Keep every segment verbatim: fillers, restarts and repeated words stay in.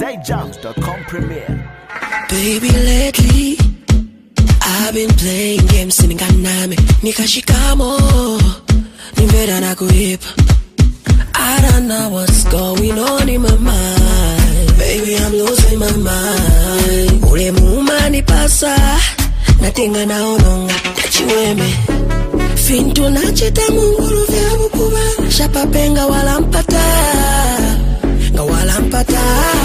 zay jams dot com premiere. Baby, lately I've been playing games sinikanami nikashikamo nimvera na kuipa. I don't know what's going on in my mind. Baby, I'm losing my mind. Ule muuma ni pasa natenga naononga tachiweme fintu nacheta munguru vya bukuba shapa penga wala mpata nga wala mpata.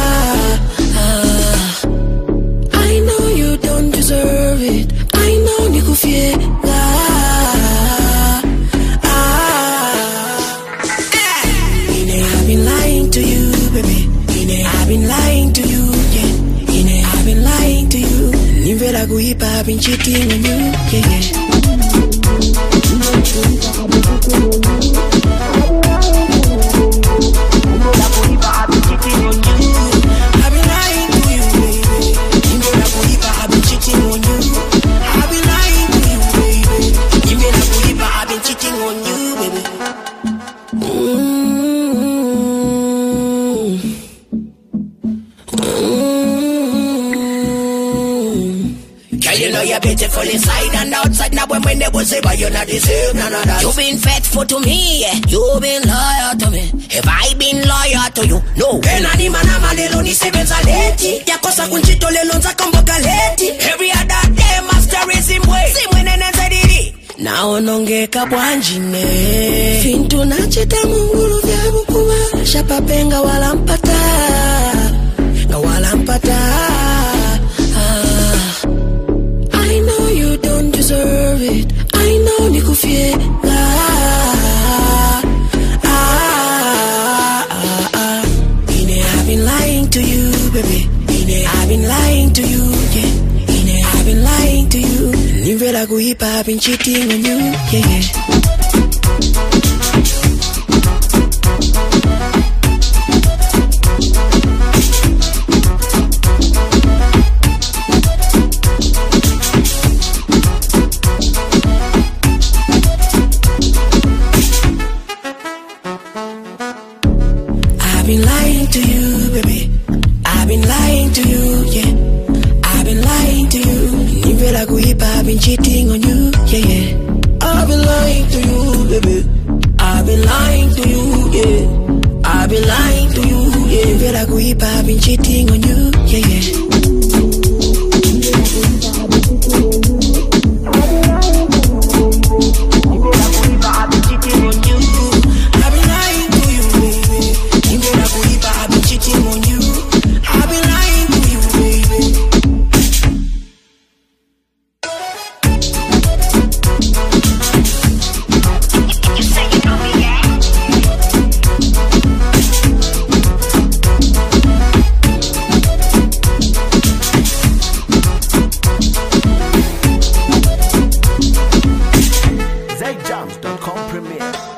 ah. I know you don't deserve it. I know nikufiega. I've been lying to you, baby. I've been lying to you, yeah. I've been lying to you. Nimvera kuipa, I've been cheating on you, yeah, yeah. I've been lying to you, baby. Nimvera kuipa, I've been cheating on you. I've been lying to you, baby. Nimvera kuipa, I've been cheating on you, baby. Mm. You know you're beautiful inside and outside. Now when when they was say, but you're not deserve none of that. You've been faithful to me, yeah. You've been loyal to me. Have I been loyal to you? No. Kena ni manama lelo ni sevenza leti. Yakosa kunchito lelo nza kamboga leti. Every other day master is him way. Simwene nenza didi. Naonongeka bwanjine fintu nacheta munguru vya bukuba shapa penga wala mpata nga wala mpata. I know you don't deserve it. I know nikufiega. Ah, ah, ah. I've been lying to you, baby. I've been lying to you, yeah. I've been lying to you. Nimvera kuipa, I've been cheating on you, yeah, yeah. I've been lying to you, baby. I've been lying to you, yeah. I've been lying to you. Nimvera kuipa, I've been cheating on you, yeah, yeah. I've been lying to you, baby. I've been lying to you, yeah. I've been lying to you, yeah. Nimvera kuipa, I've been cheating on you, yeah, yeah. zay jams dot com premiere.